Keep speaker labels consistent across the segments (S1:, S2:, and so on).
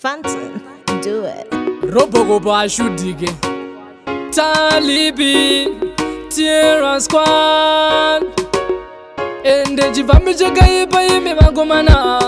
S1: Phantom, do it.
S2: Robogobo ashudike Talibi Tierra Squad Ende chivambi chakaipa imi vakomana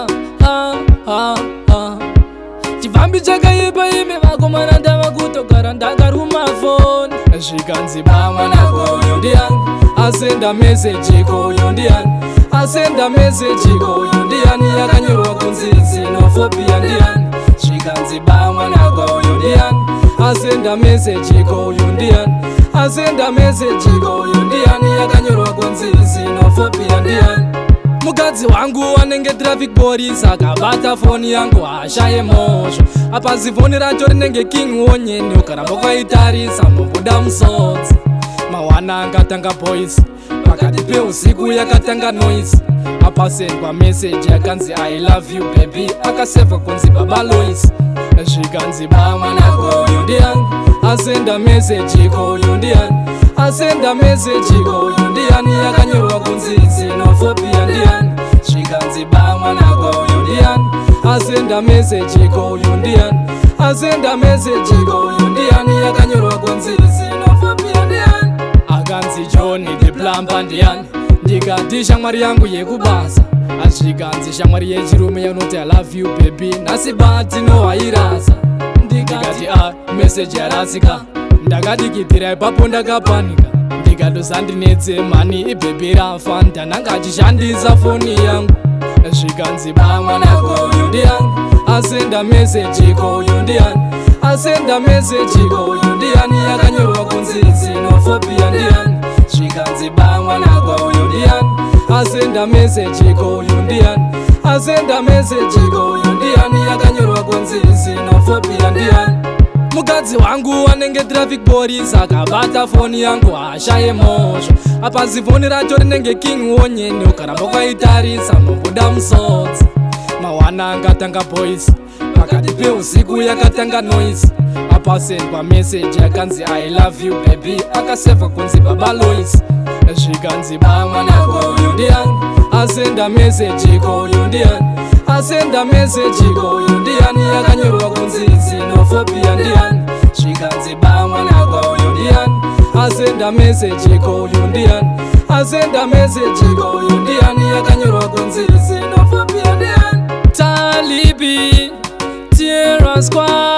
S2: Chivambi chakaipa imi vakomana ndava kutogara ndakaruma phone Zvikanzi bamwana koyo ndiani asenda message koyo ndiani asenda message koyo ndiani yakanyorwa kunzi xenophobia ndiani Zvikanzi bamwana koyo ndiani asenda message koyo ndiani asenda message koyo ndiani yakanyorwa kunzi xenophobia ndiani Mukadzi wangu anenge traffic police akabata foni yangu ashaye mosho apa zifoni racho rinenge king wonyeni ukaramba kwaitarisa unobuda musodzi mawana angatanga boys pakati peusiku yakatanga noise apasendwa message yakanzi I love you baby akasevha kunzi baba Lois Zvikanzi bamwana koyo ndiani asenda message koyo ndiani asenda message koyo ndiani yakanyorwa kunzi xenophobia ndiani Zvikanzi bamwana koyo ndiani asenda message koyo ndiani asenda message koyo ndiani yakanyorwa kunzi xenophobia ndiani Akanzi John the plumber ndiani ndikati shamwari yangu yekubasa Azvikanzi shamwari yechirume yanoti I love you baby nasi bati nowairasa ndikati message yarasika ndakadikitira ipapo ndakapanika ndikatozandinetse mani ibhebhi rafa ndananga achishandisa foni yangu Zvikanzi bamwana koyo ndiani asenda message koyo ndiani asenda message koyo ndiani yakanyorwa kunzi xenophobia ndiani Zvikanzi bamwana koyo ndiani asenda message koyo ndiani asenda message koyo ndiani yakanyorwa kunzi xenophobia ndiani Mukadzi wangu anenge traffic police akabata foni yangu ashaye mosho apa zifoni racho rinenge king wonyeni ukaramba kwaitarisa unobuda musodzi mawana angatanga boys pakati peusiku yakatanga noise apasendwa message yakanzi I love you baby akasevha kunzi baba Lois Zvikanzi bamwana koyo ndiani asenda message koyo ndiani asenda message koyo ndiani yakanyorwa kunzi xenophobia ndiani Zvikanzi bamwana koyo ndiani asenda message koyo ndiani asenda message koyo ndiani yakanyorwa kunzi xenophobia ndiani Talibi Tierra Squad